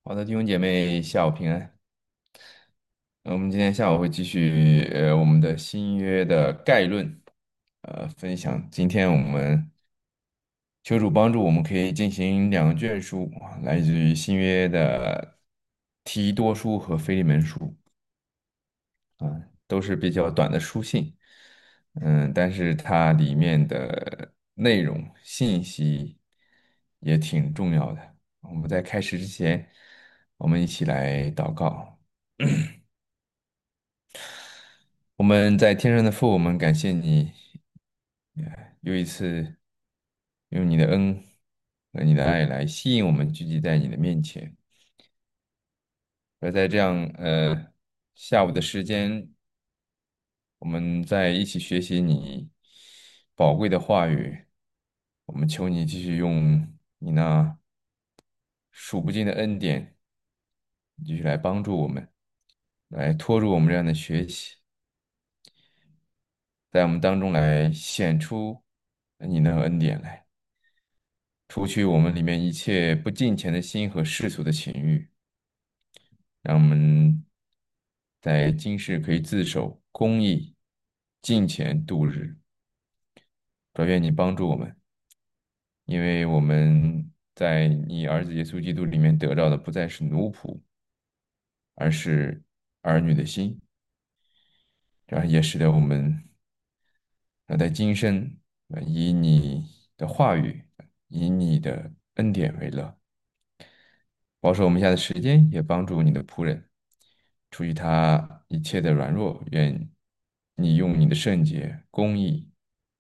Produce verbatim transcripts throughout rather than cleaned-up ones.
好的，弟兄姐妹，下午平安。呃我们今天下午会继续呃我们的新约的概论，呃分享。今天我们求主帮助，我们可以进行两卷书，来自于新约的提多书和腓利门书，啊、都是比较短的书信，嗯，但是它里面的内容信息也挺重要的。我们在开始之前，我们一起来祷告。我们在天上的父，我们感谢你，又一次用你的恩和你的爱来吸引我们聚集在你的面前。而在这样呃下午的时间，我们在一起学习你宝贵的话语。我们求你继续用你那数不尽的恩典，继续来帮助我们，来拖住我们这样的学习，在我们当中来显出你的恩典来。除去我们里面一切不敬虔的心和世俗的情欲，让我们在今世可以自守、公义、敬虔度日。主愿你帮助我们，因为我们在你儿子耶稣基督里面得到的不再是奴仆，而是儿女的心，这样也使得我们要在今生呃以你的话语、以你的恩典为乐。保守我们下的时间，也帮助你的仆人，出于他一切的软弱，愿你用你的圣洁、公义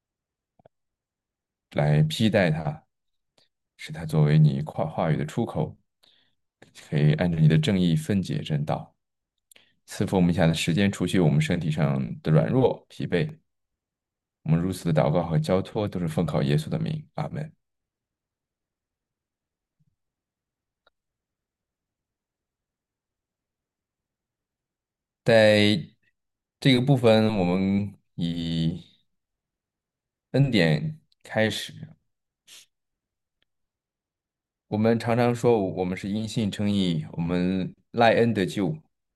来披戴他，使他作为你话话语的出口，可以按照你的正义分解正道，赐福我们下的时间，除去我们身体上的软弱、疲惫。我们如此的祷告和交托，都是奉靠耶稣的名，阿门。在这个部分，我们以恩典开始。我们常常说我们是因信称义，我们赖恩得救，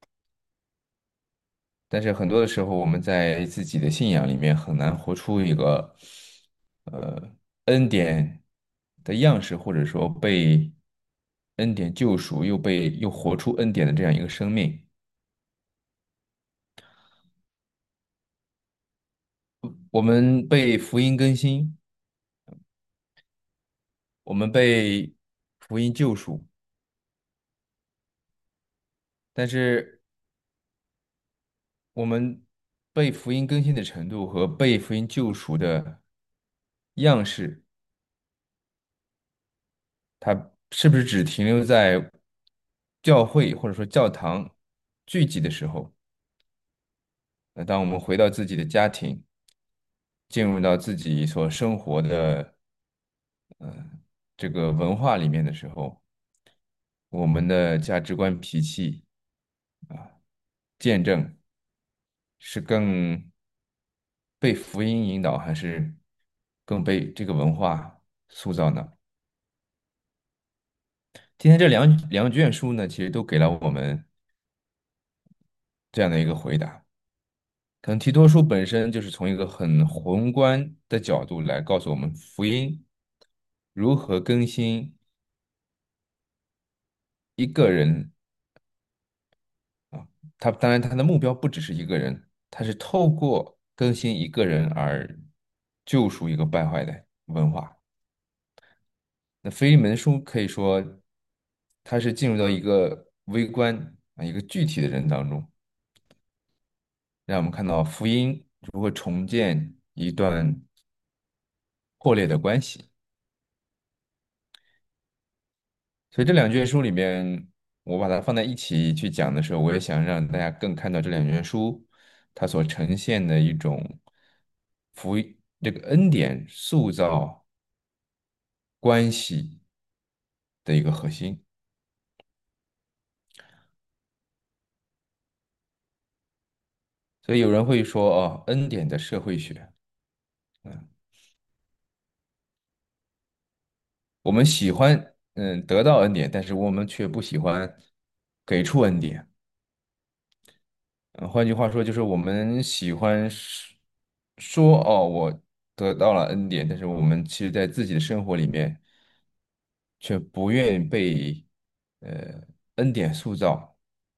但是很多的时候，我们在自己的信仰里面很难活出一个呃恩典的样式，或者说被恩典救赎，又被又活出恩典的这样一个生命。我们被福音更新，我们被福音救赎，但是我们被福音更新的程度和被福音救赎的样式，它是不是只停留在教会或者说教堂聚集的时候？那当我们回到自己的家庭，进入到自己所生活的呃这个文化里面的时候，我们的价值观、脾气啊、见证是更被福音引导，还是更被这个文化塑造呢？今天这两两卷书呢，其实都给了我们这样的一个回答。可能提多书本身就是从一个很宏观的角度来告诉我们福音如何更新一个人啊。他当然他的目标不只是一个人，他是透过更新一个人而救赎一个败坏的文化。那腓利门书可以说，他是进入到一个微观啊一个具体的人当中，让我们看到福音如何重建一段破裂的关系。所以这两卷书里面，我把它放在一起去讲的时候，我也想让大家更看到这两卷书它所呈现的一种福音这个恩典塑造关系的一个核心。所以有人会说，哦，恩典的社会学，嗯，我们喜欢嗯，得到恩典，但是我们却不喜欢给出恩典。呃换句话说，就是我们喜欢说说哦，我得到了恩典，但是我们其实在自己的生活里面却不愿意被呃恩典塑造。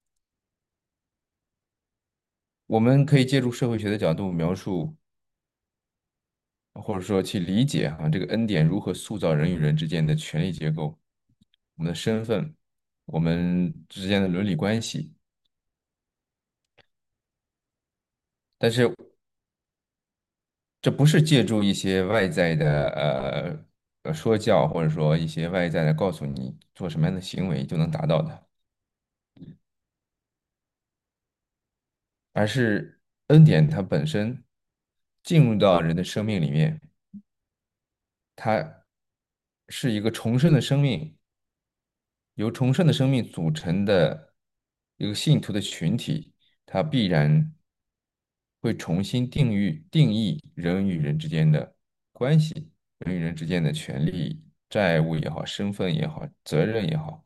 我们可以借助社会学的角度描述，或者说去理解啊，这个恩典如何塑造人与人之间的权力结构，我们的身份，我们之间的伦理关系。但是这不是借助一些外在的呃呃说教，或者说一些外在的告诉你做什么样的行为就能达到的，而是恩典它本身进入到人的生命里面，它是一个重生的生命，由重生的生命组成的一个信徒的群体，它必然会重新定义定义人与人之间的关系，人与人之间的权利、债务也好，身份也好，责任也好，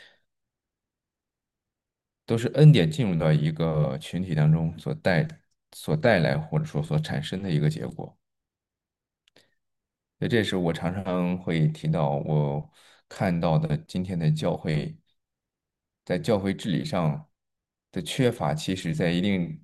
都是恩典进入到一个群体当中所带所带来或者说所产生的一个结果。所以这是我常常会提到我看到的今天的教会在教会治理上的缺乏，其实在一定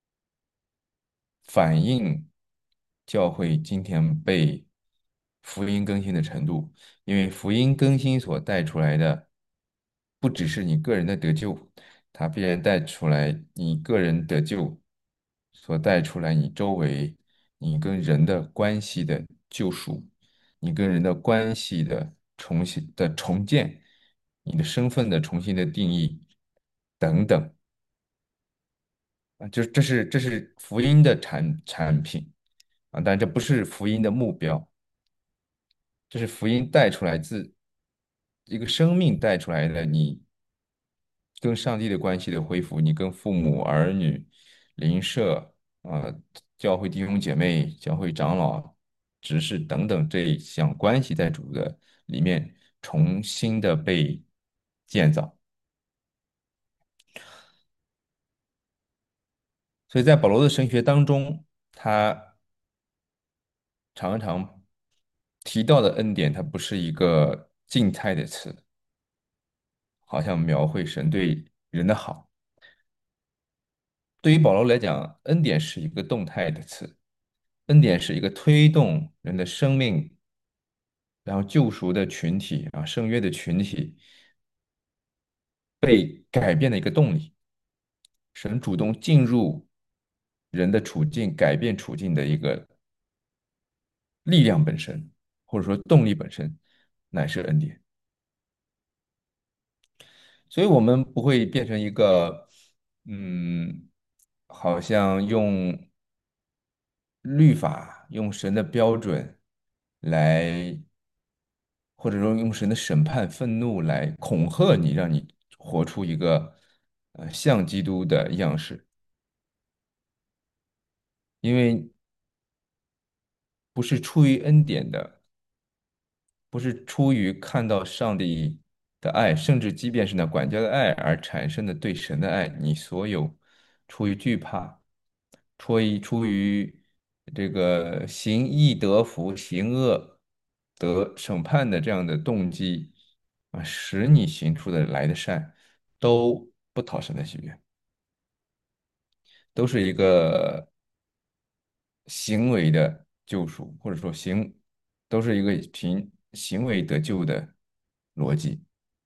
反映教会今天被福音更新的程度，因为福音更新所带出来的，不只是你个人的得救，它必然带出来你个人得救所带出来你周围你跟人的关系的救赎，你跟人的关系的重新的重建，你的身份的重新的定义等等。啊，就这是这是福音的产产品啊，但这不是福音的目标，这是福音带出来自一个生命带出来的你跟上帝的关系的恢复，你跟父母、儿女、邻舍啊、教会弟兄姐妹、教会长老、执事等等这一项关系在主的里面重新的被建造。所以在保罗的神学当中，他常常提到的恩典，它不是一个静态的词，好像描绘神对人的好。对于保罗来讲，恩典是一个动态的词，恩典是一个推动人的生命，然后救赎的群体啊，圣约的群体被改变的一个动力。神主动进入人的处境，改变处境的一个力量本身，或者说动力本身，乃是恩典。所以我们不会变成一个，嗯，好像用律法、用神的标准来，或者说用神的审判、愤怒来恐吓你，让你活出一个呃像基督的样式，因为不是出于恩典的，不是出于看到上帝的爱，甚至即便是那管教的爱而产生的对神的爱，你所有出于惧怕。出于出于这个行义得福、行恶得审判的这样的动机啊，使你行出的来的善，都不讨神的喜悦，都是一个行为的救赎，或者说行，都是一个凭行为得救的逻辑。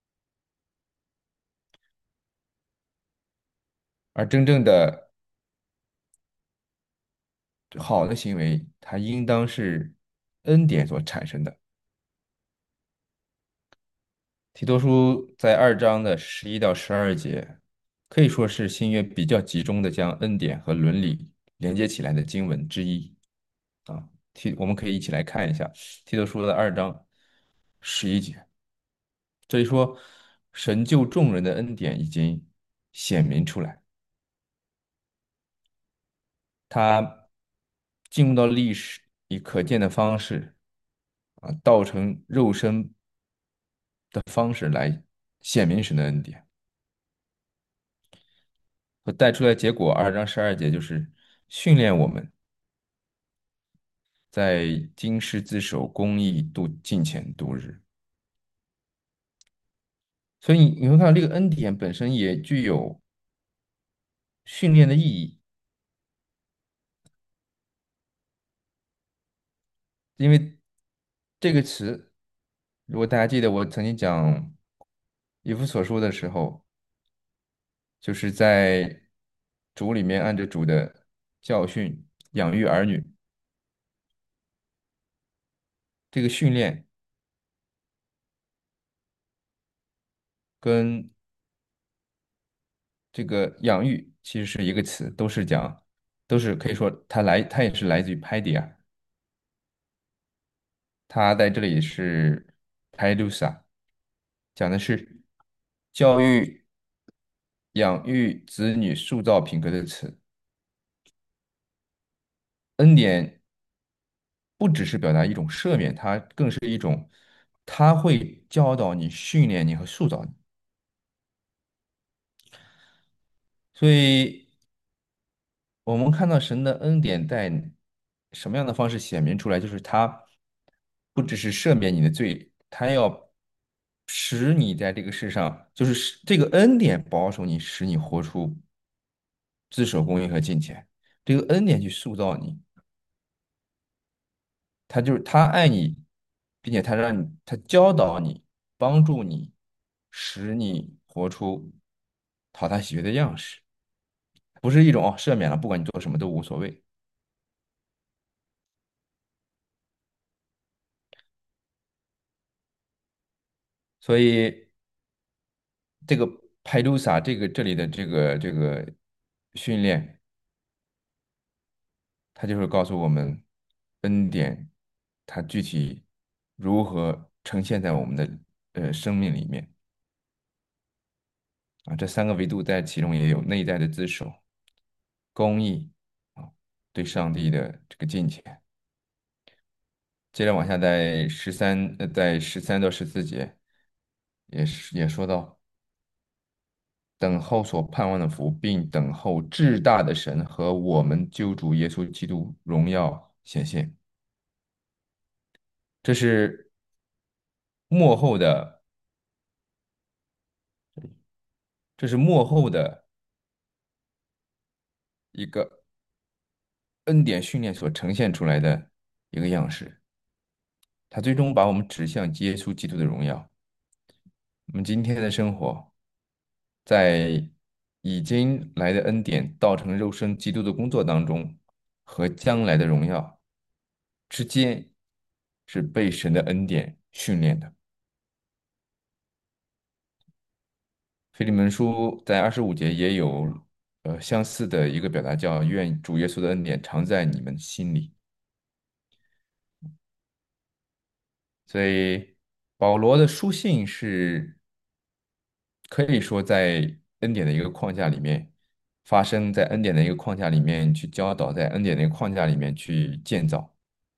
而真正的好的行为，它应当是恩典所产生的。提多书在二章的十一到十二节，可以说是新约比较集中的将恩典和伦理连接起来的经文之一啊。提我们可以一起来看一下提多书的二章十一节，这里说神救众人的恩典已经显明出来，他进入到历史以可见的方式啊，道成肉身的方式来显明神的恩典。和带出来的结果，二章十二节就是训练我们在经师自守、公义度敬虔度日。所以你会看到这个恩典本身也具有训练的意义，因为这个词，如果大家记得我曾经讲以弗所书的时候，就是在主里面按着主的教训养育儿女，这个训练跟这个养育其实是一个词，都是讲，都是可以说它来，它也是来自于 paidia，它在这里是 paidusa，讲的是教育、养育子女、塑造品格的词。恩典不只是表达一种赦免，它更是一种，它会教导你、训练你和塑造你。所以，我们看到神的恩典在什么样的方式显明出来，就是他不只是赦免你的罪，他要使你在这个世上，就是使这个恩典保守你，使你活出自守、公义和金钱。这个恩典去塑造你，他就是他爱你，并且他让你，他教导你，帮助你，使你活出讨他喜悦的样式，不是一种哦赦免了，不管你做什么都无所谓。所以这个派鲁萨这个这里的这个这个训练，它就是告诉我们恩典它具体如何呈现在我们的呃生命里面啊。这三个维度在其中也有内在的自守、公义啊，对上帝的这个敬虔。接着往下，在十三呃，在十三到十四节也是也说到。等候所盼望的福，并等候至大的神和我们救主耶稣基督荣耀显现。这是幕后的，这是幕后的一个恩典训练所呈现出来的一个样式。它最终把我们指向耶稣基督的荣耀。我们今天的生活，在已经来的恩典道成肉身基督的工作当中，和将来的荣耀之间，是被神的恩典训练的。腓利门书在二十五节也有呃相似的一个表达，叫愿主耶稣的恩典常在你们心里。所以保罗的书信是可以说在恩典的一个框架里面发生，在恩典的一个框架里面去教导，在恩典的一个框架里面去建造。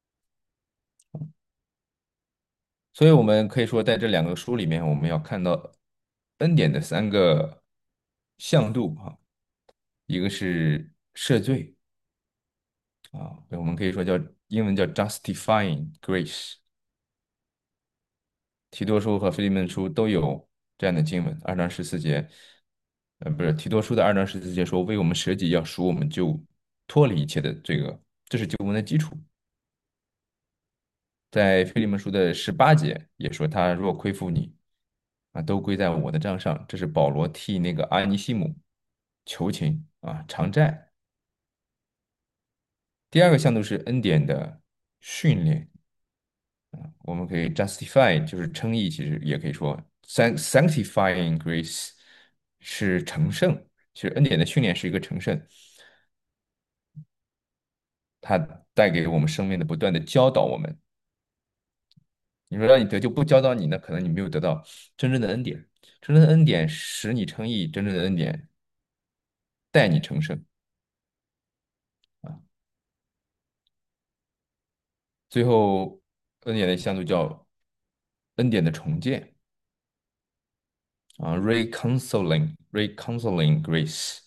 所以我们可以说，在这两个书里面，我们要看到恩典的三个向度啊，一个是赦罪啊，我们可以说叫英文叫 justifying grace。提多书和腓利门书都有这样的经文，二章十四节，呃，不是提多书的二章十四节说，为我们舍己，要赎我们就脱离一切的罪恶，这是救恩的基础。在腓利门书的十八节也说，他若亏负你，啊，都归在我的账上。这是保罗替那个阿尼西姆求情啊，偿债。第二个向度是恩典的训练，我们可以 justify 就是称义，其实也可以说 sanc- sanctifying grace 是成圣，其实恩典的训练是一个成圣，它带给我们生命的不断的教导我们。你说让你得救不教导你，那可能你没有得到真正的恩典。真正的恩典使你称义，真正的恩典带你成圣啊。最后，恩典的向度叫恩典的重建。 啊，reconciling reconciling grace，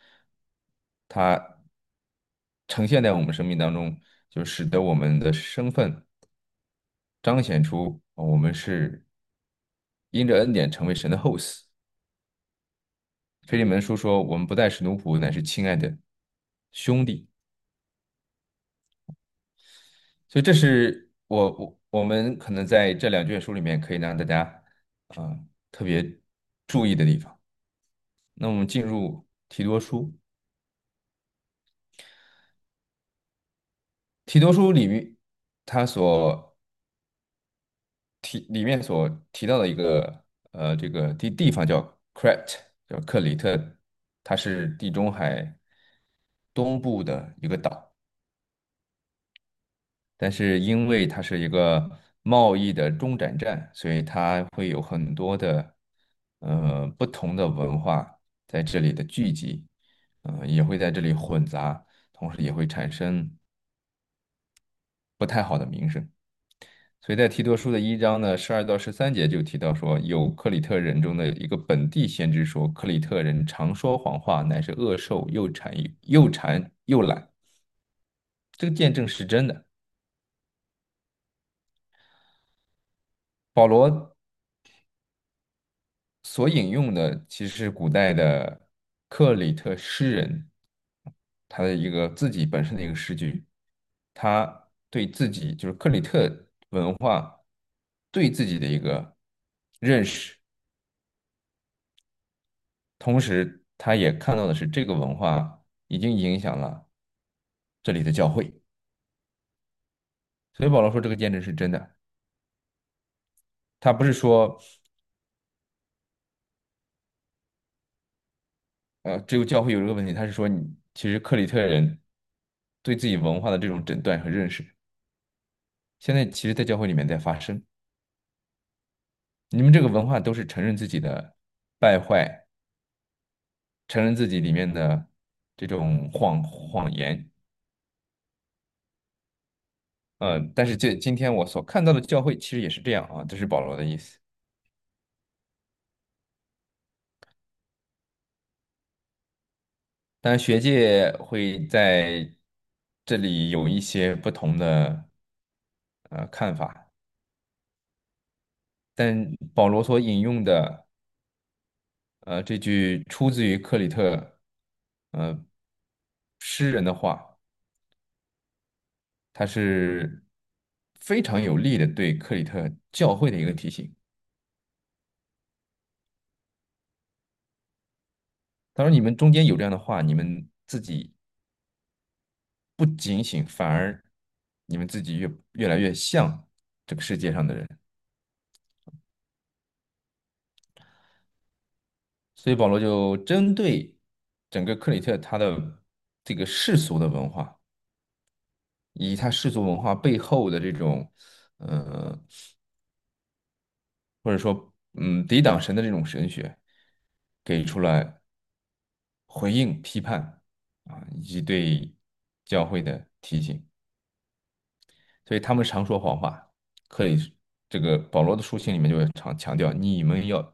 它呈现在我们生命当中，就使得我们的身份彰显出啊我们是因着恩典成为神的后嗣。腓利门书说，我们不再是奴仆，乃是亲爱的兄弟。所以这是我我我们可能在这两卷书里面可以让大家啊、特别注意的地方。那我们进入提多书，提多书里面它所提里面所提到的一个呃这个地地方叫 Crete，叫克里特，它是地中海东部的一个岛。但是因为它是一个贸易的中转站，所以它会有很多的呃不同的文化在这里的聚集，呃也会在这里混杂，同时也会产生不太好的名声。所以在提多书的一章呢，十二到十三节就提到说，有克里特人中的一个本地先知说，克里特人常说谎话，乃是恶兽，又馋又馋又懒。这个见证是真的。保罗所引用的其实是古代的克里特诗人他的一个自己本身的一个诗句，他对自己就是克里特文化对自己的一个认识，同时他也看到的是这个文化已经影响了这里的教会，所以保罗说这个见证是真的，他不是说呃只有教会有这个问题，他是说你其实克里特人对自己文化的这种诊断和认识。现在其实，在教会里面在发生。你们这个文化都是承认自己的败坏，承认自己里面的这种谎谎言。呃，但是这今天我所看到的教会其实也是这样啊，这是保罗的意思。当然，学界会在这里有一些不同的呃看法，但保罗所引用的呃这句出自于克里特呃诗人的话，它是非常有力的对克里特教会的一个提醒。他说：“你们中间有这样的话，你们自己不警醒，反而你们自己越越来越像这个世界上的人。”所以保罗就针对整个克里特他的这个世俗的文化，以及他世俗文化背后的这种呃，或者说嗯抵挡神的这种神学，给出了回应、批判啊，以及对教会的提醒。所以他们常说谎话。克里这个保罗的书信里面就常强调，你们要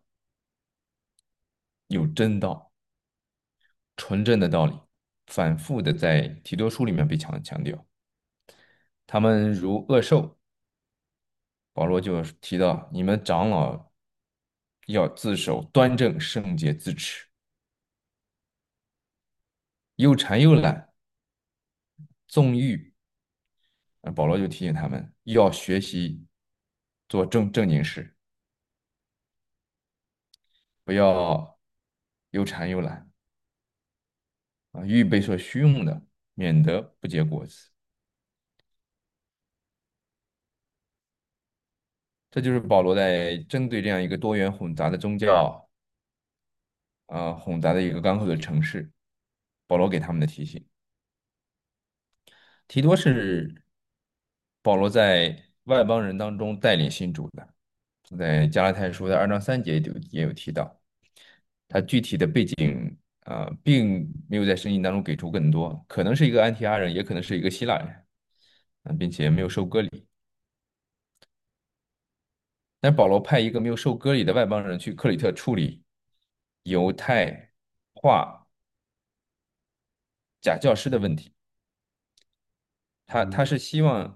有真道、纯正的道理，反复的在提多书里面被强强调。他们如恶兽，保罗就提到，你们长老要自守端正、圣洁、自持，又馋又懒，纵欲。呃保罗就提醒他们要学习做正正经事，不要又馋又懒啊，预备所需用的，免得不结果子。这就是保罗在针对这样一个多元混杂的宗教啊、混杂的一个刚后的城市，保罗给他们的提醒。提多是保罗在外邦人当中带领信主的，在加拉太书的二章三节就也有提到，他具体的背景啊、呃并没有在圣经当中给出更多，可能是一个安提阿人，也可能是一个希腊人，啊、并且没有受割礼。但保罗派一个没有受割礼的外邦人去克里特处理犹太化假教师的问题。他他是希望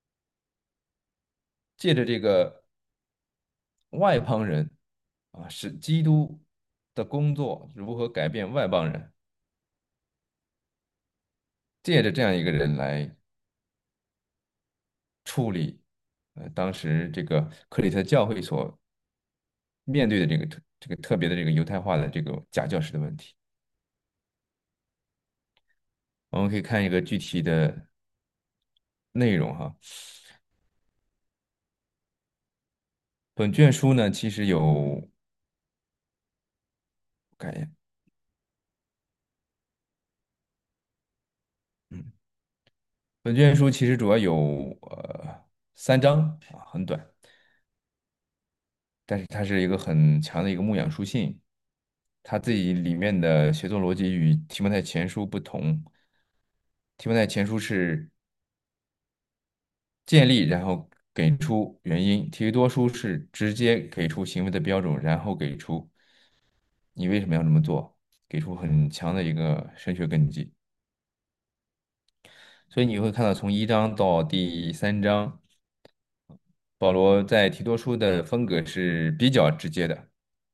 借着这个外邦人啊，使基督的工作如何改变外邦人，借着这样一个人来处理，呃，当时这个克里特教会所面对的这个特这个特别的这个犹太化的这个假教师的问题。我们可以看一个具体的内容哈。本卷书呢，其实有，看一下，嗯，本卷书其实主要有呃三章啊，很短，但是它是一个很强的一个牧养书信。它自己里面的写作逻辑与提摩太前书不同。提摩太前书是建立，然后给出原因；提多书是直接给出行为的标准，然后给出你为什么要这么做，给出很强的一个神学根基。所以你会看到，从一章到第三章，保罗在提多书的风格是比较直接的，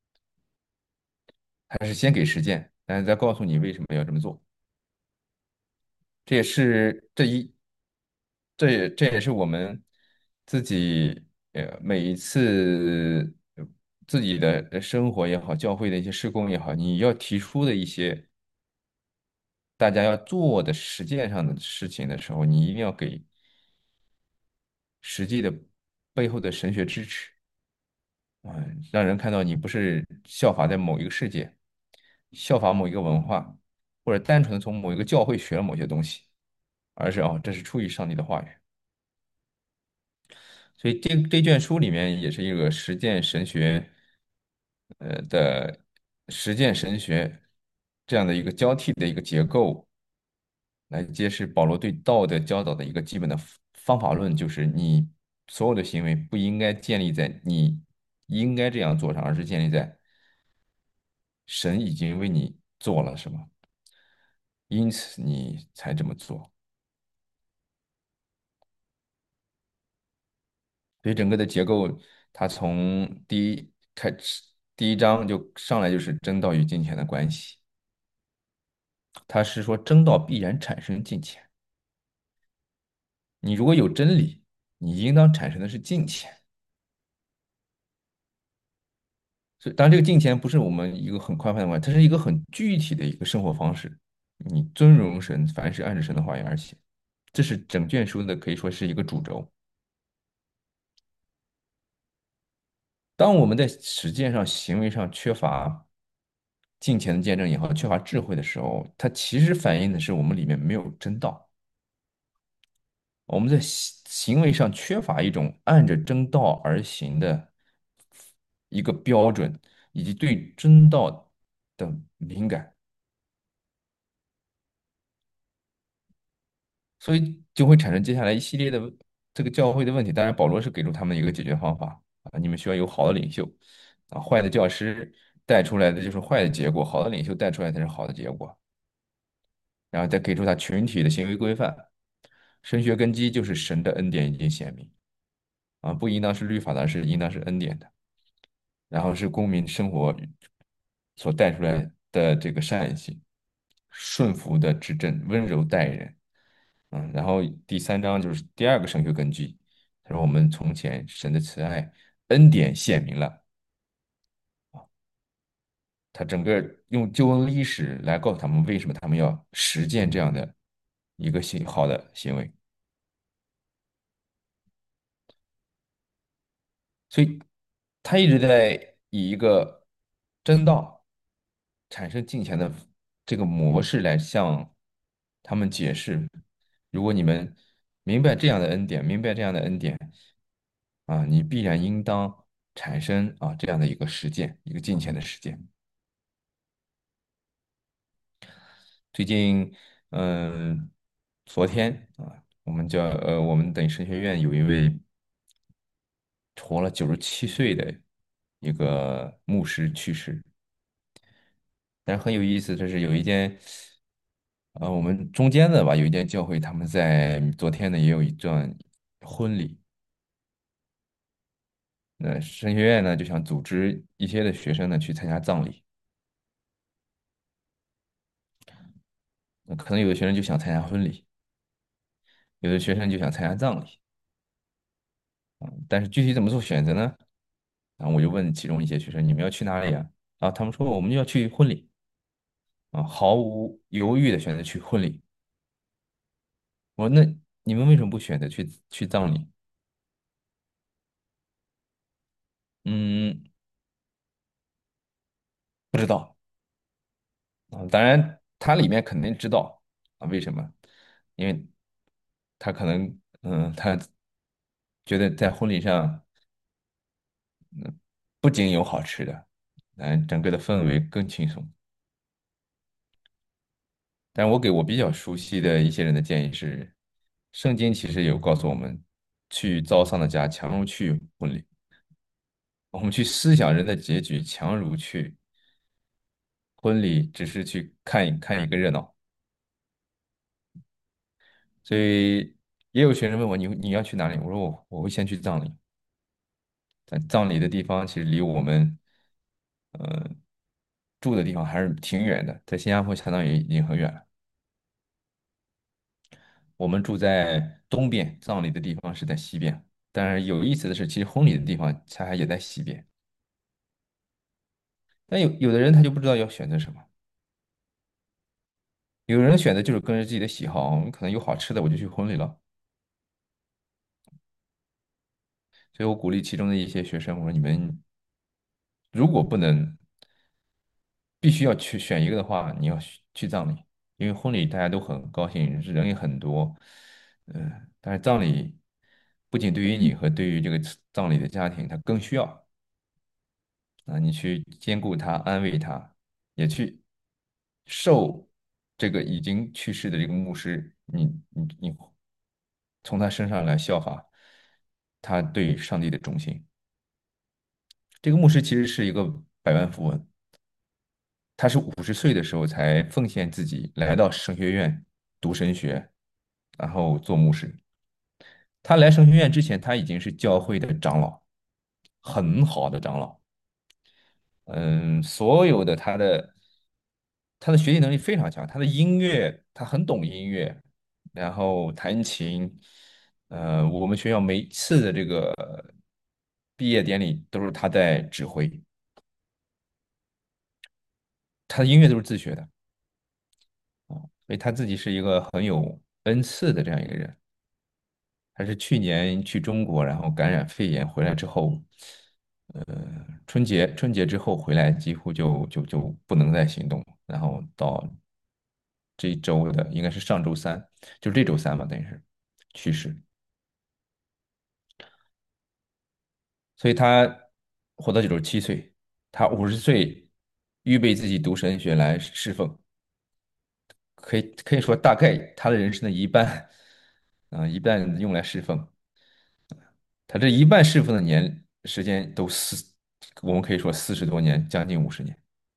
他是先给实践，但是再告诉你为什么要这么做。这也是这一，这也这也是我们自己呃每一次呃自己的呃生活也好，教会的一些施工也好，你要提出的一些大家要做的实践上的事情的时候，你一定要给实际的背后的神学支持。嗯，让人看到你不是效法在某一个世界，效法某一个文化，或者单纯的从某一个教会学了某些东西，而是哦，这是出于上帝的话语。所以这这卷书里面也是一个实践神学，呃的实践神学这样的一个交替的一个结构，来揭示保罗对道德教导的一个基本的方法论，就是你所有的行为不应该建立在你应该这样做上，而是建立在神已经为你做了什么，因此你才这么做。所以整个的结构，它从第一开始第一章就上来就是真道与金钱的关系。它是说真道必然产生金钱，你如果有真理，你应当产生的是金钱。所以，当然这个金钱不是我们一个很宽泛的观，它是一个很具体的一个生活方式。你尊荣神，凡是按着神的话语而行，这是整卷书的可以说是一个主轴。当我们在实践上、行为上缺乏金钱的见证也好，缺乏智慧的时候，它其实反映的是我们里面没有真道。我们在行行为上缺乏一种按着真道而行的一个标准，以及对真道的敏感，所以就会产生接下来一系列的这个教会的问题。当然，保罗是给出他们一个解决方法啊，你们需要有好的领袖啊，坏的教师带出来的就是坏的结果，好的领袖带出来才是好的结果。然后再给出他群体的行为规范。神学根基就是神的恩典已经显明啊，不应当是律法的，而是应当是恩典的。然后是公民生活所带出来的这个善行，顺服的执政，温柔待人。嗯，然后第三章就是第二个神学根基，他说我们从前神的慈爱恩典显明了，他整个用救恩历史来告诉他们为什么他们要实践这样的一个行好的行为。所以他一直在以一个真道产生金钱的这个模式来向他们解释，如果你们明白这样的恩典，明白这样的恩典啊，你必然应当产生啊这样的一个实践，一个金钱的实践。最近，嗯，昨天啊，我们叫呃，我们等于神学院有一位活了九十七岁的一个牧师去世。 但是很有意思，就是有一间，呃，我们中间的吧，有一间教会，他们在昨天呢也有一段婚礼。那神学院呢就想组织一些的学生呢去参加葬礼，那可能有的学生就想参加婚礼，有的学生就想参加葬礼，但是具体怎么做选择呢？然后我就问其中一些学生，你们要去哪里啊？啊，他们说我们要去婚礼啊，毫无犹豫的选择去婚礼。我说那你们为什么不选择去去葬礼？嗯，不知道啊，当然他里面肯定知道啊，为什么？因为他可能嗯，他觉得在婚礼上不仅有好吃的，嗯，整个的氛围更轻松。但我给我比较熟悉的一些人的建议是，圣经其实有告诉我们，去遭丧的家强如去婚礼。我们去思想人的结局，强如去婚礼，只是去看一看一个热闹。所以也有学生问我，你你要去哪里？我说我我会先去葬礼，但葬礼的地方其实离我们呃住的地方还是挺远的，在新加坡相当于已经很远了。我们住在东边，葬礼的地方是在西边。但是有意思的是，其实婚礼的地方恰恰也在西边。但有有的人他就不知道要选择什么，有的人选择就是跟着自己的喜好，可能有好吃的我就去婚礼了。所以我鼓励其中的一些学生，我说你们如果不能必须要去选一个的话，你要去去葬礼，因为婚礼大家都很高兴，人也很多，嗯、但是葬礼不仅对于你和对于这个葬礼的家庭，他更需要啊，你去兼顾他，安慰他，也去受这个已经去世的这个牧师，你你你从他身上来效法他对上帝的忠心。这个牧师其实是一个百万富翁，他是五十岁的时候才奉献自己来到神学院读神学，然后做牧师。他来神学院之前，他已经是教会的长老，很好的长老。嗯，所有的他的他的学习能力非常强，他的音乐他很懂音乐，然后弹琴。呃，我们学校每次的这个毕业典礼都是他在指挥，他的音乐都是自学的。所以他自己是一个很有恩赐的这样一个人。他是去年去中国，然后感染肺炎回来之后，呃，春节春节之后回来，几乎就就就不能再行动，然后到这一周的应该是上周三，就这周三吧，等于是去世。所以他活到九十七岁，他五十岁预备自己读神学来侍奉，可以可以说大概他的人生的一半，啊、一半用来侍奉。他这一半侍奉的年时间都四，我们可以说四十多年，将近五十年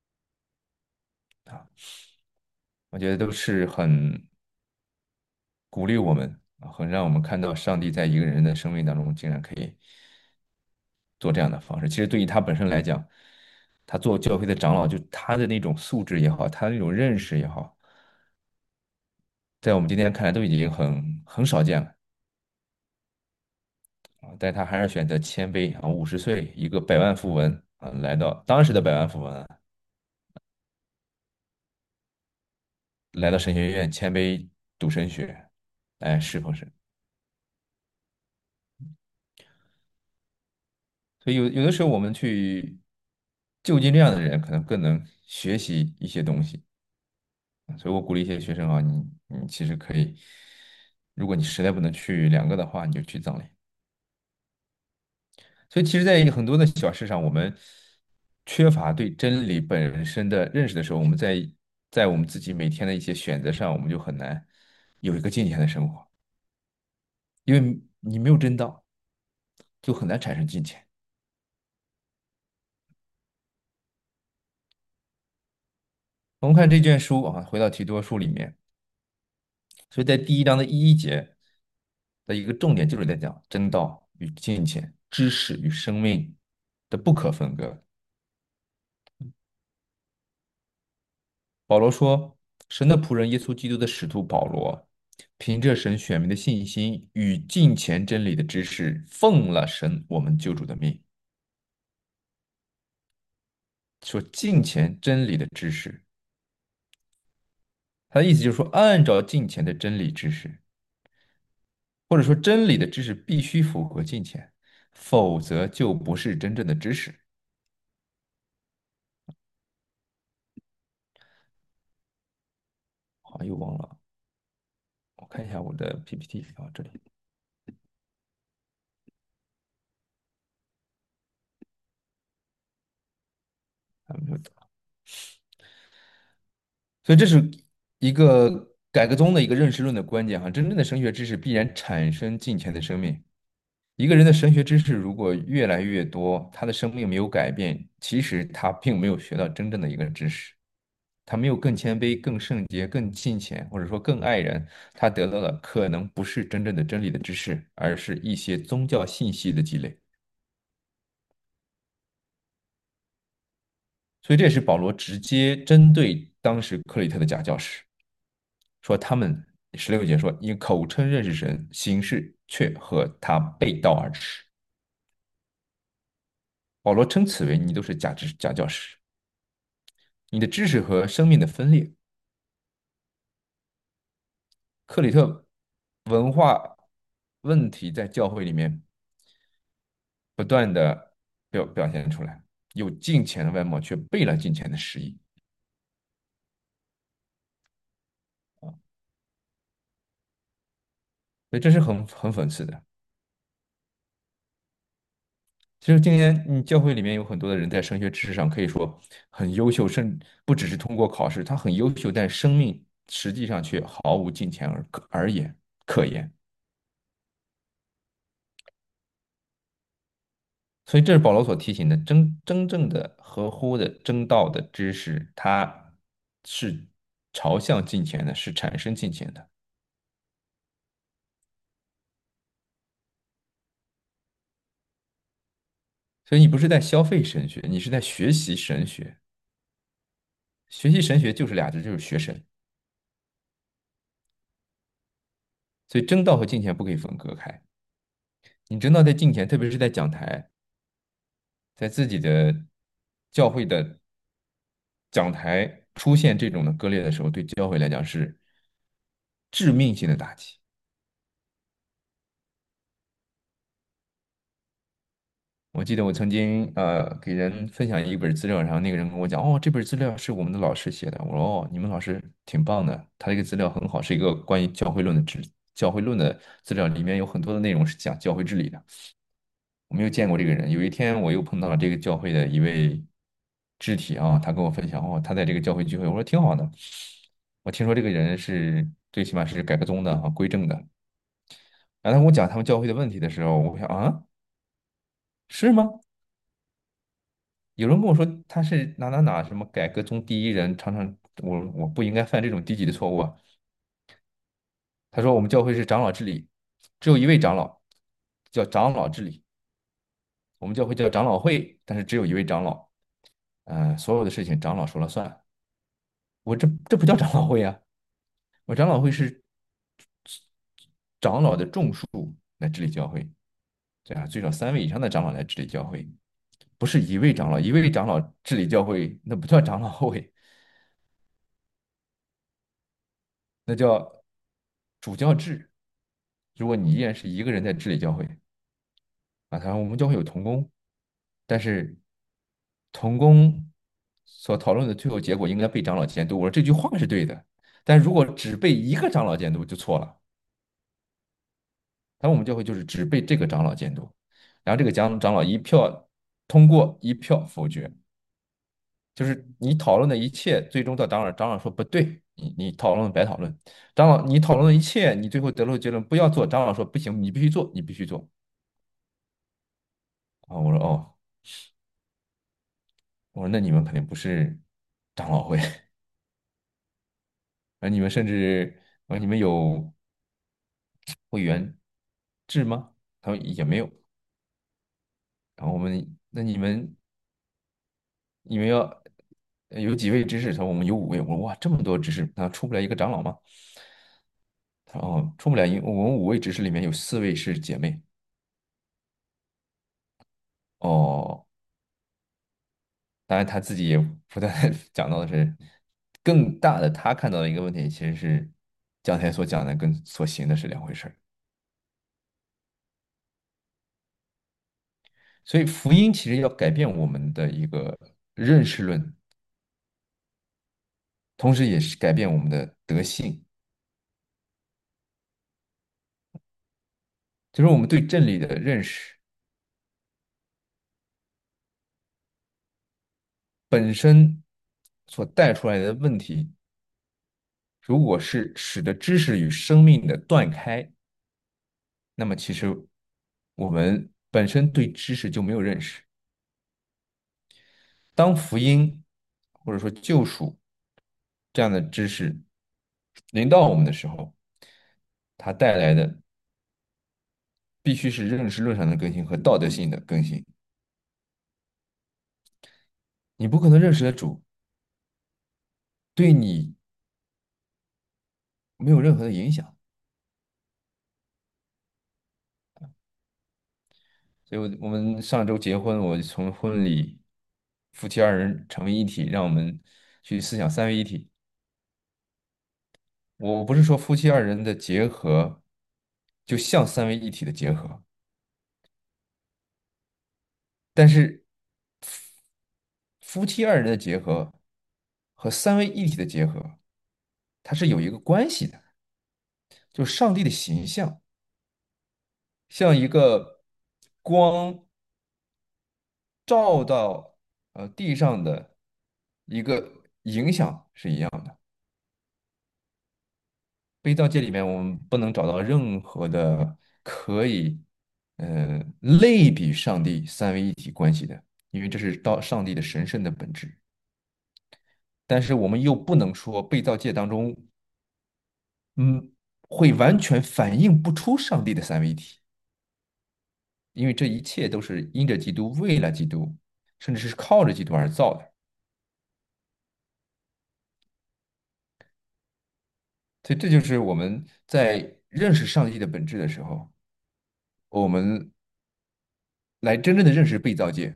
啊，我觉得都是很鼓励我们啊，很让我们看到上帝在一个人的生命当中竟然可以做这样的方式。其实对于他本身来讲，他做教会的长老，就他的那种素质也好，他的那种认识也好，在我们今天看来都已经很很少见了啊。但他还是选择谦卑啊，五十岁一个百万富翁啊，来到当时的百万富翁啊，来到神学院谦卑读神学，来侍奉神。所以有有的时候我们去就近这样的人，可能更能学习一些东西。所以我鼓励一些学生啊，你你其实可以，如果你实在不能去两个的话，你就去葬礼。所以其实，在很多的小事上，我们缺乏对真理本身的认识的时候，我们在在我们自己每天的一些选择上，我们就很难有一个金钱的生活，因为你没有真道，就很难产生金钱。 我们看这卷书啊，回到提多书里面，所以在第一章的一节的一个重点就是在讲真道与金钱、知识与生命的不可分割。保罗说：“神的仆人耶稣基督的使徒保罗，凭着神选民的信心与敬虔真理的知识，奉了神我们救主的命。”说敬虔真理的知识，他的意思就是说，按照敬虔的真理知识，或者说真理的知识必须符合敬虔，否则就不是真正的知识。好，又忘了，我看一下我的 P P T 啊，这里还没有到。所以这是一个改革宗的一个认识论的观点哈，真正的神学知识必然产生敬虔的生命。一个人的神学知识如果越来越多，他的生命没有改变，其实他并没有学到真正的一个知识，他没有更谦卑、更圣洁、更敬虔，或者说更爱人，他得到的可能不是真正的真理的知识，而是一些宗教信息的积累。所以这也是保罗直接针对当时克里特的假教师。说他们十六节说，因口称认识神，行事却和他背道而驰。保罗称此为你都是假知假教师，你的知识和生命的分裂。克里特文化问题在教会里面不断的表表现出来，有敬虔的外貌，却背了敬虔的实意啊，所以这是很很讽刺的。其实今天，嗯，教会里面有很多的人在升学知识上可以说很优秀，甚不只是通过考试，他很优秀，但生命实际上却毫无金钱而可而言可言。所以这是保罗所提醒的，真真正的合乎的真道的知识，它是朝向金钱的，是产生金钱的。所以你不是在消费神学，你是在学习神学。学习神学就是俩字，就是学神。所以真道和金钱不可以分割开。你真道在金钱，特别是在讲台，在自己的教会的讲台出现这种的割裂的时候，对教会来讲是致命性的打击。我记得我曾经呃给人分享一本资料，然后那个人跟我讲，哦，这本资料是我们的老师写的。我说，哦，你们老师挺棒的，他这个资料很好，是一个关于教会论的治教会论的资料，里面有很多的内容是讲教会治理的。我没有见过这个人。有一天，我又碰到了这个教会的一位肢体啊，他跟我分享哦，他在这个教会聚会，我说挺好的。我听说这个人是最起码是改革宗的啊，归正的。然后他跟我讲他们教会的问题的时候，我想啊，是吗？有人跟我说他是哪哪哪什么改革宗第一人，常常我我不应该犯这种低级的错误啊。他说我们教会是长老治理，只有一位长老，叫长老治理。我们教会叫长老会，但是只有一位长老，呃，所有的事情长老说了算。我这这不叫长老会啊，我长老会是长老的众数来治理教会，对啊，最少三位以上的长老来治理教会，不是一位长老，一位长老治理教会，那不叫长老会，那叫主教制。如果你依然是一个人在治理教会啊，当然我们教会有同工，但是同工所讨论的最后结果应该被长老监督。我说这句话是对的，但如果只被一个长老监督就错了。但我们教会就是只被这个长老监督，然后这个长长老一票通过，一票否决，就是你讨论的一切，最终到长老，长老说不对，你你讨论白讨论，长老你讨论的一切，你最后得出结论不要做，长老说不行，你必须做，你必须做啊！我说哦，我说那你们肯定不是长老会， 而你们甚至，而你们有会员制吗？他说也没有。然后我们，那你们你们要呃有几位执事？他说我们有五位。我说哇，这么多执事，那出不来一个长老吗？他说哦，出不来，因为我们五位执事里面有四位是姐妹。哦，当然他自己也不断地讲到的是更大的，他看到的一个问题，其实是刚才所讲的跟所行的是两回事儿。所以福音其实要改变我们的一个认识论，同时也是改变我们的德性，就是我们对真理的认识本身所带出来的问题，如果是使得知识与生命的断开，那么其实我们本身对知识就没有认识。当福音或者说救赎这样的知识临到我们的时候，它带来的必须是认识论上的更新和道德性的更新。你不可能认识的主对你没有任何的影响。所以我，我们上周结婚，我从婚礼夫妻二人成为一体，让我们去思想三位一体。我不是说夫妻二人的结合就像三位一体的结合，但是夫妻二人的结合和三位一体的结合，它是有一个关系的，就是上帝的形象像一个光照到呃地上的一个影响是一样的。被造界里面，我们不能找到任何的可以呃类比上帝三位一体关系的，因为这是到上帝的神圣的本质。但是我们又不能说被造界当中，嗯，会完全反映不出上帝的三位一体，因为这一切都是因着基督，为了基督，甚至是靠着基督而造的。所以这就是我们在认识上帝的本质的时候，我们来真正的认识被造界，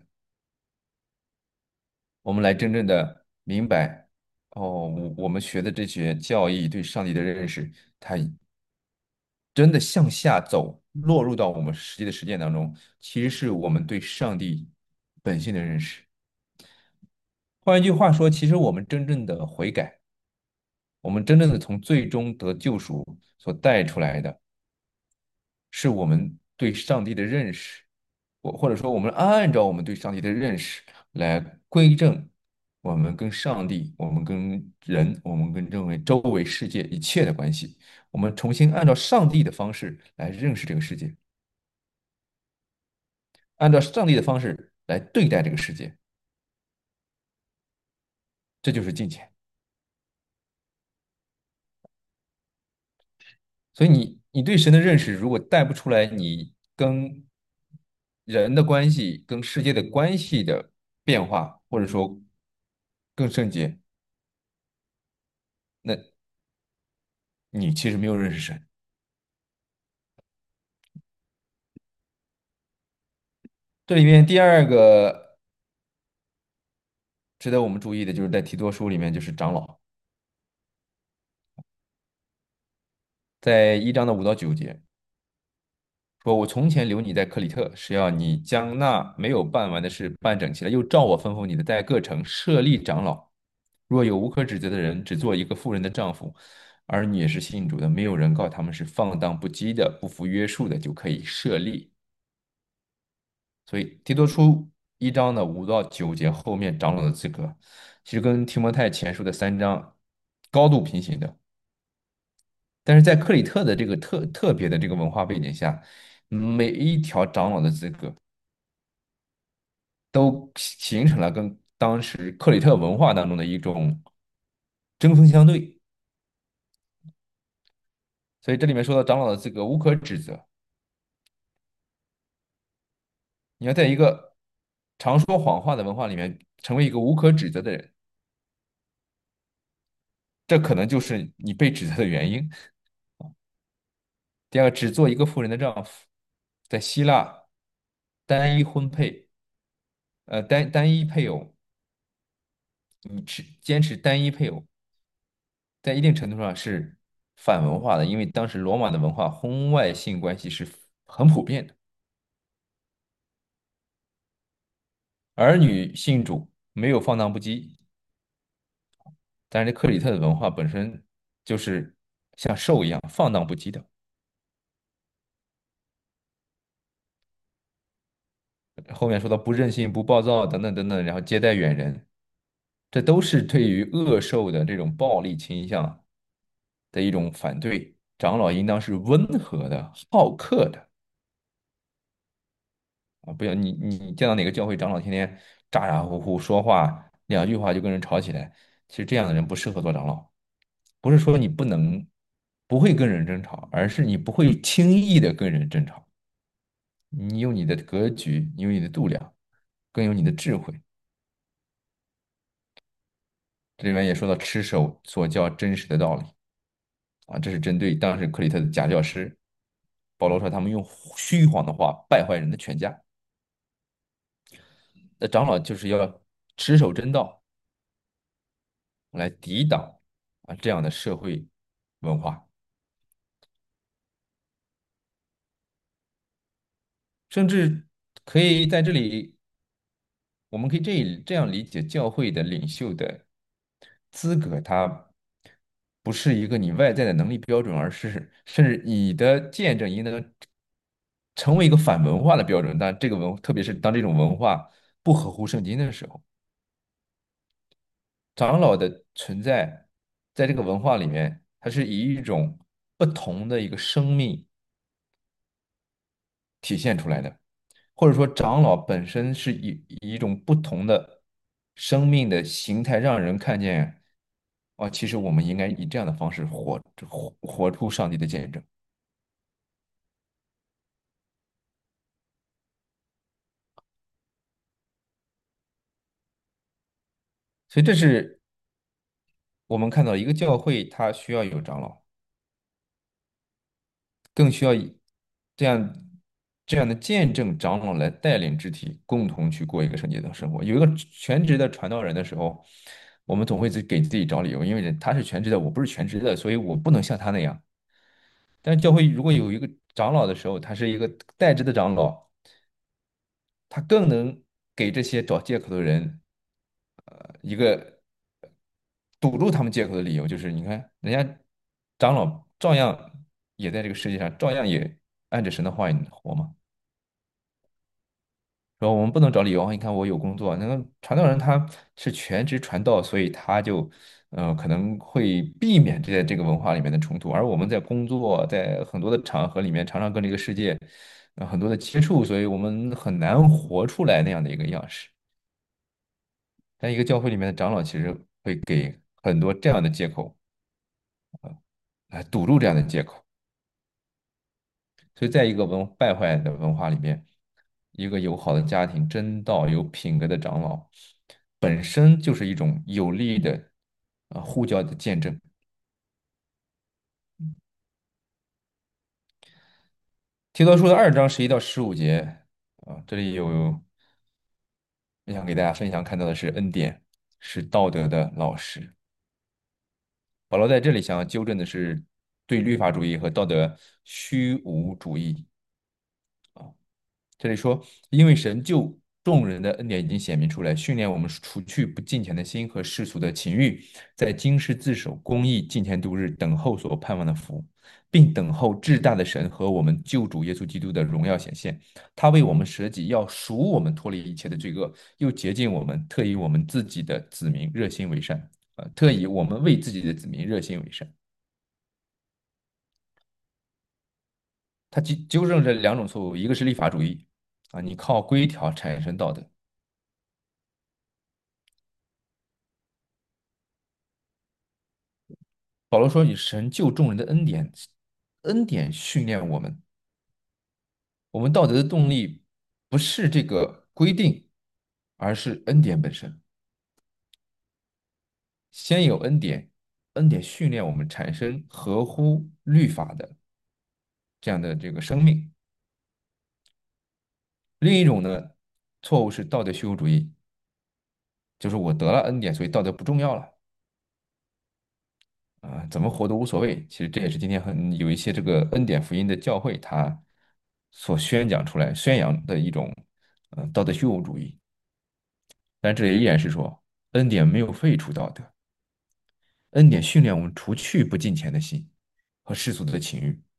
我们来真正的明白，哦，我我们学的这些教义对上帝的认识，它真的向下走，落入到我们实际的实践当中，其实是我们对上帝本性的认识。换一句话说，其实我们真正的悔改，我们真正的从最终得救赎所带出来的，是我们对上帝的认识，或或者说我们按照我们对上帝的认识来归正我们跟上帝、我们跟人、我们跟周围周围世界一切的关系，我们重新按照上帝的方式来认识这个世界，按照上帝的方式来对待这个世界，这就是金钱。所以你你对神的认识如果带不出来，你跟人的关系、跟世界的关系的变化，或者说更圣洁，那你其实没有认识神。这里面第二个值得我们注意的就是在提多书里面，就是长老，在一章的五到九节说：“我从前留你在克里特，是要你将那没有办完的事办整齐了，又照我吩咐你的，在各城设立长老。若有无可指责的人，只做一个妇人的丈夫，儿女也是信主的，没有人告他们是放荡不羁的、不服约束的，就可以设立。”所以提多书一章的五到九节后面长老的资格，其实跟提摩太前书的三章高度平行的。但是在克里特的这个特特别的这个文化背景下，每一条长老的资格都形成了跟当时克里特文化当中的一种针锋相对。 所以这里面说到长老的资格无可指责，你要在一个常说谎话的文化里面成为一个无可指责的人，这可能就是你被指责的原因。第二个，只做一个妇人的丈夫，在希腊单一婚配，呃单单一配偶，你持坚持单一配偶，在一定程度上是反文化的，因为当时罗马的文化婚外性关系是很普遍的，儿女信主，没有放荡不羁。但是这克里特的文化本身就是像兽一样放荡不羁的，后面说到不任性、不暴躁等等等等，然后接待远人，这都是对于恶兽的这种暴力倾向的一种反对。长老应当是温和的、好客的啊，不要你你见到哪个教会长老天天咋咋呼呼说话，两句话就跟人吵起来，其实这样的人不适合做长老。不是说你不能不会跟人争吵，而是你不会轻易的跟人争吵。你有你的格局，你有你的度量，更有你的智慧。这里面也说到持守所教真实的道理啊，这是针对当时克里特的假教师。保罗说他们用虚谎的话败坏人的全家。那长老就是要持守真道，来抵挡啊这样的社会文化，甚至可以在这里，我们可以这这样理解教会的领袖的资格，它不是一个你外在的能力标准，而是甚至你的见证应当成为一个反文化的标准。但这个文，特别是当这种文化不合乎圣经的时候，长老的存在在这个文化里面，它是以一种不同的一个生命体现出来的，或者说长老本身是以以一种不同的生命的形态，让人看见，哦，其实我们应该以这样的方式活活活出上帝的见证。所以这是我们看到一个教会，它需要有长老，更需要以这样这样的见证长老来带领肢体，共同去过一个圣洁的生活。有一个全职的传道人的时候，我们总会自给自己找理由，因为他是全职的，我不是全职的，所以我不能像他那样。但是教会如果有一个长老的时候，他是一个代职的长老，他更能给这些找借口的人，呃，一个堵住他们借口的理由，就是你看人家长老照样也在这个世界上，照样也按着神的话语活嘛。然后我们不能找理由，你看我有工作，那个传道人他是全职传道，所以他就，呃，可能会避免这这个文化里面的冲突。而我们在工作，在很多的场合里面，常常跟这个世界，呃，很多的接触，所以我们很难活出来那样的一个样式。但一个教会里面的长老其实会给很多这样的借口，来堵住这样的借口。所以在一个文败坏的文化里面，一个友好的家庭、真道有品格的长老，本身就是一种有力的啊护教的见证。提多书的二章十一到十五节啊，这里有我想给大家分享看到的是恩典，是道德的老师。保罗在这里想要纠正的是对律法主义和道德虚无主义。这里说，因为神就众人的恩典已经显明出来，训练我们除去不敬虔的心和世俗的情欲，在今世自守、公义、敬虔度日，等候所盼望的福，并等候至大的神和我们救主耶稣基督的荣耀显现。他为我们舍己，要赎我们脱离一切的罪恶，又洁净我们，特以我们自己的子民热心为善。呃，特以我们为自己的子民热心为善。他纠纠正这两种错误，一个是立法主义啊，你靠规条产生道德。保罗说："以神救众人的恩典， 恩典训练我们，我们道德的动力不是这个规定，而是恩典本身。先有恩典，恩典训练我们产生合乎律法的这样的这个生命。另一种呢，错误是道德虚无主义，就是我得了恩典，所以道德不重要了啊，怎么活都无所谓。其实这也是今天很有一些这个恩典福音的教会，它所宣讲出来、宣扬的一种呃道德虚无主义。但这里依然是说，恩典没有废除道德，恩典训练我们除去不敬虔的心和世俗的情欲。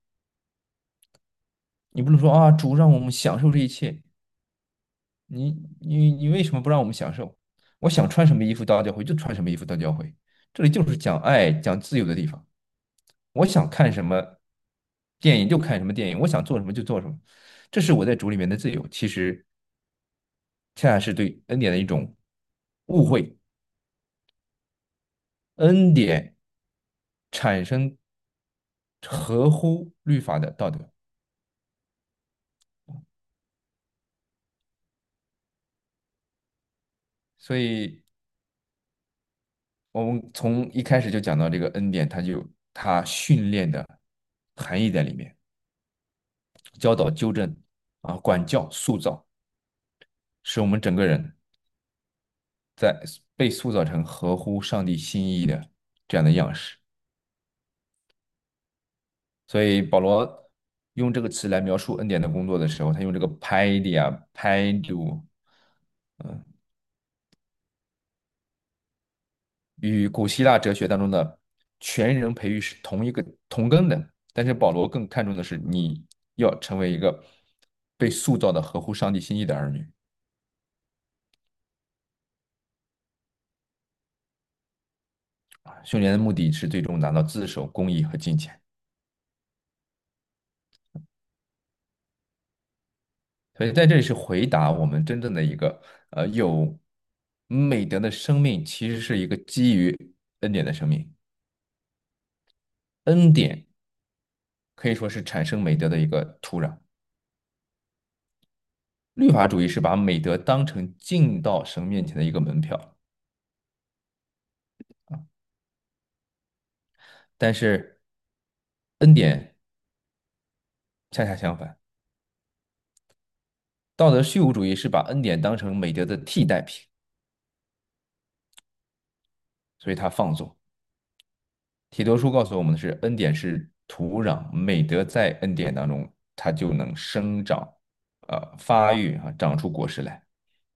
你不能说啊，主让我们享受这一切，你你你为什么不让我们享受？我想穿什么衣服到教会就穿什么衣服到教会，这里就是讲爱、讲自由的地方。我想看什么电影就看什么电影，我想做什么就做什么，这是我在主里面的自由。其实恰恰是对恩典的一种误会。恩典产生合乎律法的道德，所以我们从一开始就讲到这个恩典，它就它训练的含义在里面，教导、纠正啊、管教、塑造，使我们整个人在被塑造成合乎上帝心意的这样的样式。所以保罗用这个词来描述恩典的工作的时候，他用这个 paidia、paido，嗯，与古希腊哲学当中的全人培育是同一个同根的。但是保罗更看重的是你要成为一个被塑造的合乎上帝心意的儿女。训练的目的是最终达到自守、公义和金钱。所以在这里是回答我们真正的一个呃有美德的生命，其实是一个基于恩典的生命。恩典可以说是产生美德的一个土壤。律法主义是把美德当成进到神面前的一个门票，但是恩典恰恰相反，道德虚无主义是把恩典当成美德的替代品，所以它放纵。提多书告诉我们的是，恩典是土壤，美德在恩典当中，它就能生长，呃，发育啊，长出果实来。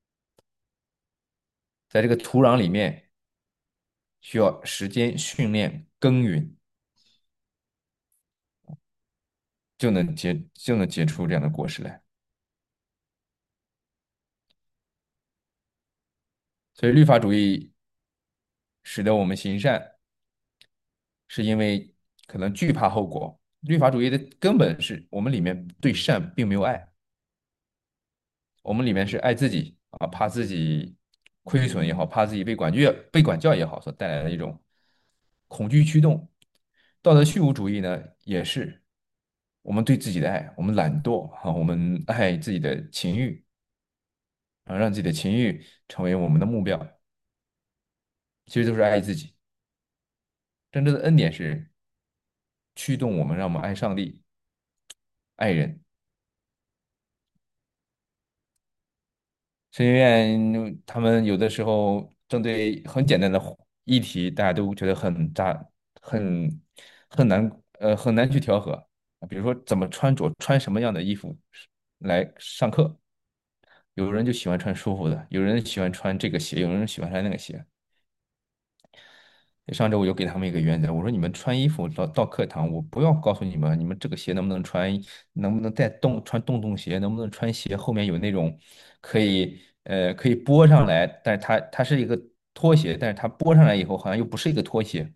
在这个土壤里面，需要时间训练耕耘，就能结就能结出这样的果实来。所以律法主义使得我们行善，是因为可能惧怕后果。律法主义的根本是我们里面对善并没有爱，我们里面是爱自己啊，怕自己亏损也好，怕自己被管教被管教也好，所带来的一种恐惧驱动。道德虚无主义呢，也是我们对自己的爱，我们懒惰啊，我们爱自己的情欲啊，让自己的情欲成为我们的目标，其实都是爱自己。真正的恩典是驱动我们，让我们爱上帝、爱人。神学院他们有的时候针对很简单的议题，大家都觉得很扎、很很难，呃，很难去调和。比如说怎么穿着，穿什么样的衣服来上课，有人就喜欢穿舒服的，有人喜欢穿这个鞋，有人喜欢穿那个鞋。上周我就给他们一个原则，我说你们穿衣服到到课堂，我不要告诉你们，你们这个鞋能不能穿，能不能带洞穿洞洞鞋，能不能穿鞋后面有那种可以呃可以拨上来，但是它它是一个拖鞋，但是它拨上来以后好像又不是一个拖鞋。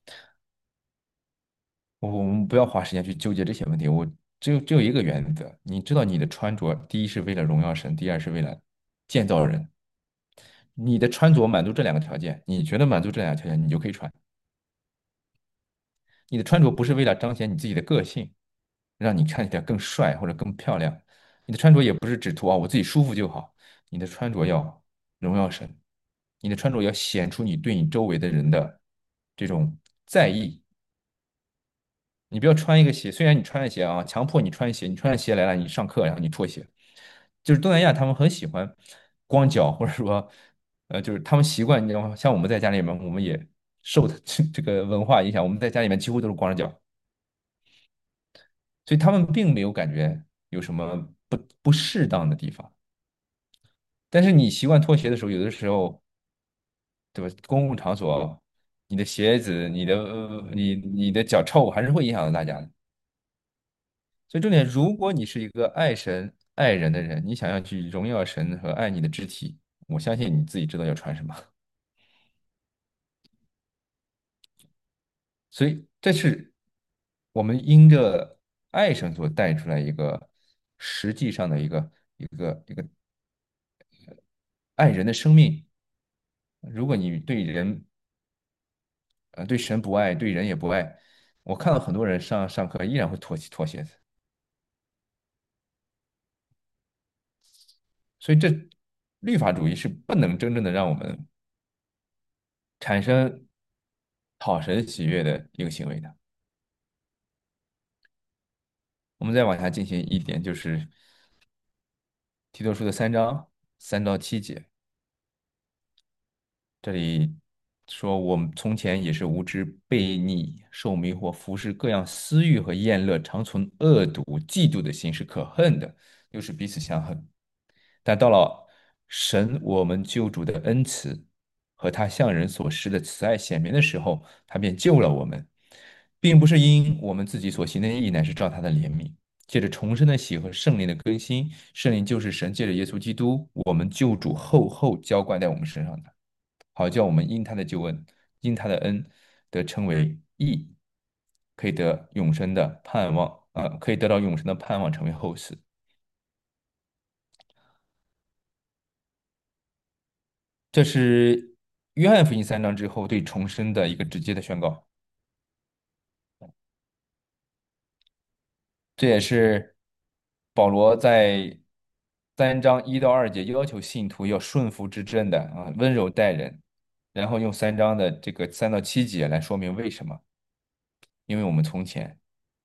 我我们不要花时间去纠结这些问题，我只有只有一个原则，你知道你的穿着，第一是为了荣耀神，第二是为了建造人。你的穿着满足这两个条件，你觉得满足这两个条件，你就可以穿。你的穿着不是为了彰显你自己的个性， 让你看起来更帅或者更漂亮。你的穿着也不是只图啊我自己舒服就好，你的穿着要荣耀神，你的穿着要显出你对你周围的人的这种在意。你不要穿一个鞋，虽然你穿了鞋啊，强迫你穿鞋，你穿上鞋来了，你上课然后你脱鞋，就是东南亚他们很喜欢光脚，或者说，呃，就是他们习惯，你知道吗？像我们在家里面，我们也受的这这个文化影响，我们在家里面几乎都是光着脚，所以他们并没有感觉有什么不不适当的地方。但是你习惯脱鞋的时候，有的时候，对吧？公共场所，你的鞋子、你的呃你你的脚臭，还是会影响到大家的。所以重点，如果你是一个爱神爱人的人，你想要去荣耀神和爱你的肢体，我相信你自己知道要穿什么。所以这是我们因着爱神所带出来一个实际上的一个一个一个爱人的生命。如果你对人呃对神不爱，对人也不爱，我看到很多人上上课依然会脱脱鞋子。所以这律法主义是不能真正的让我们产生讨神喜悦的一个行为的。我们再往下进行一点，就是提多书的三章三到七节，这里说我们从前也是无知、悖逆、受迷惑、服侍各样私欲和厌乐，常存恶毒、嫉妒的心，是可恨的，又是彼此相恨。但到了神我们救主的恩慈和他向人所施的慈爱显明的时候，他便救了我们，并不是因我们自己所行的义，乃是照他的怜悯。借着重生的喜和圣灵的更新，圣灵就是神借着耶稣基督，我们救主厚厚浇灌在我们身上的，好叫我们因他的救恩，因他的恩，得称为义，可以得永生的盼望，啊、呃可以得到永生的盼望，成为后嗣。这是约翰福音三章之后对重生的一个直接的宣告。这也是保罗在三章一到二节要求信徒要顺服之正的啊，温柔待人，然后用三章的这个三到七节来说明为什么，因为我们从前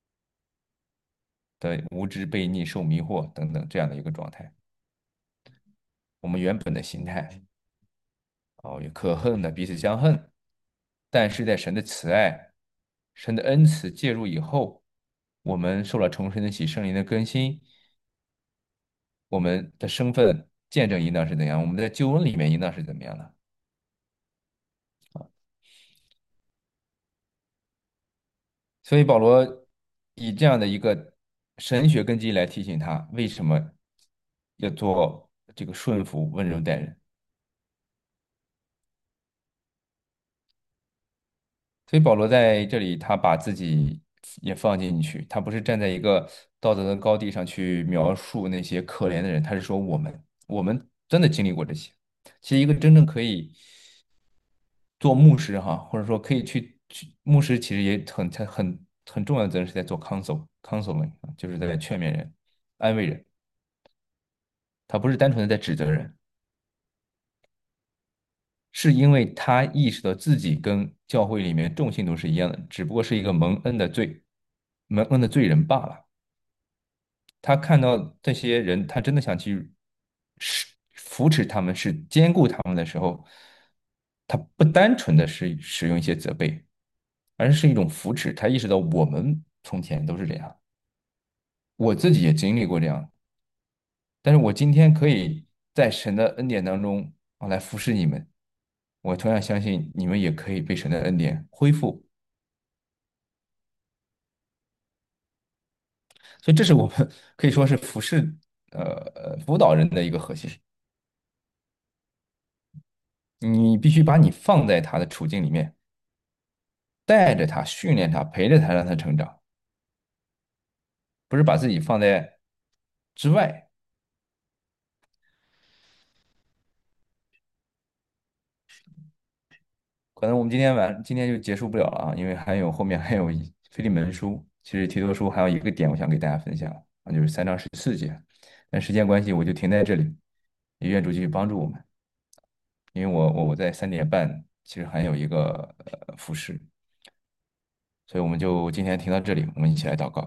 的无知、悖逆、受迷惑等等这样的一个状态，我们原本的心态哦，也可恨的彼此相恨，但是在神的慈爱、神的恩慈介入以后，我们受了重生的喜、圣灵的更新，我们的身份见证应当是怎样？我们在救恩里面应当是怎么样的？所以保罗以这样的一个神学根基来提醒他，为什么要做这个顺服、温柔待人。所以保罗在这里，他把自己也放进去，他不是站在一个道德的高地上去描述那些可怜的人，他是说我们，我们真的经历过这些。其实一个真正可以做牧师哈，或者说可以去去牧师，其实也很很很很重要的责任是在做 counsel counseling，就是在劝勉人、安慰人，他不是单纯的在指责人，是因为他意识到自己跟教会里面众信徒是一样的，只不过是一个蒙恩的罪蒙恩的罪人罢了。他看到这些人，他真的想去是扶持他们，是兼顾他们的时候，他不单纯的是使用一些责备，而是一种扶持。他意识到我们从前都是这样，我自己也经历过这样，但是我今天可以在神的恩典当中啊来服侍你们，我同样相信你们也可以被神的恩典恢复。所以这是我们可以说是服侍呃呃辅导人的一个核心。你必须把你放在他的处境里面，带着他，训练他，陪着他，让他成长，不是把自己放在之外。可能我们今天晚今天就结束不了了啊，因为还有后面还有菲利门书。 其实提多书还有一个点，我想给大家分享啊，就是三章十四节。但时间关系，我就停在这里。也愿主继续帮助我们，因为我我我在三点半其实还有一个呃复试，所以我们就今天停到这里，我们一起来祷告。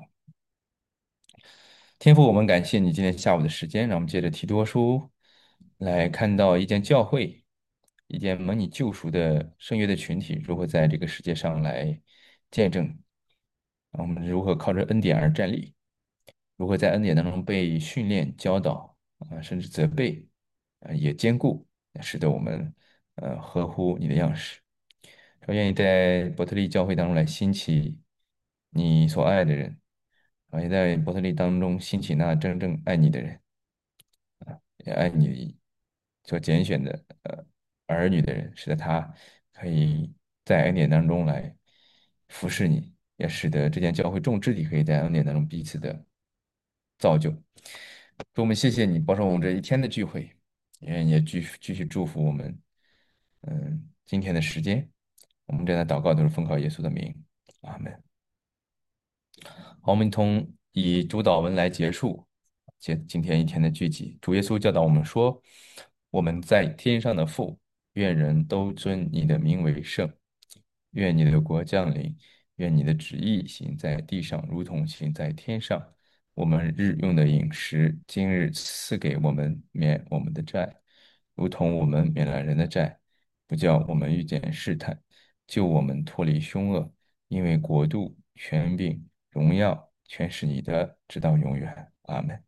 天父，我们感谢你今天下午的时间，让我们借着提多书来看到一间教会，一间蒙你救赎的圣约的群体如何在这个世界上来见证，啊我们如何靠着恩典而站立，如何在恩典当中被训练、教导啊，甚至责备，啊，也兼顾，使得我们呃合乎你的样式。我愿意在伯特利教会当中来兴起你所爱的人，啊，也在伯特利当中兴起那真正爱你的人，也爱你所拣选的呃儿女的人，使得他可以在恩典当中来服侍你，也使得这间教会众肢体可以在恩典当中彼此的造就。主，我们谢谢你保守我们这一天的聚会，也也继续继续祝福我们，嗯，今天的时间。我们这样的祷告都是奉靠耶稣的名，阿门。好，我们同以主导文来结束今今天一天的聚集。主耶稣教导我们说：“我们在天上的父，愿人都尊你的名为圣。愿你的国降临，愿你的旨意行在地上，如同行在天上。我们日用的饮食，今日赐给我们，免我们的债，如同我们免了人的债，不叫我们遇见试探，救我们脱离凶恶。因为国度、权柄、荣耀，全是你的，直到永远。阿门。”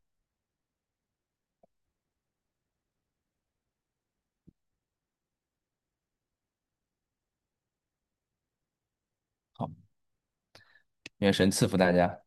好，愿神赐福大家。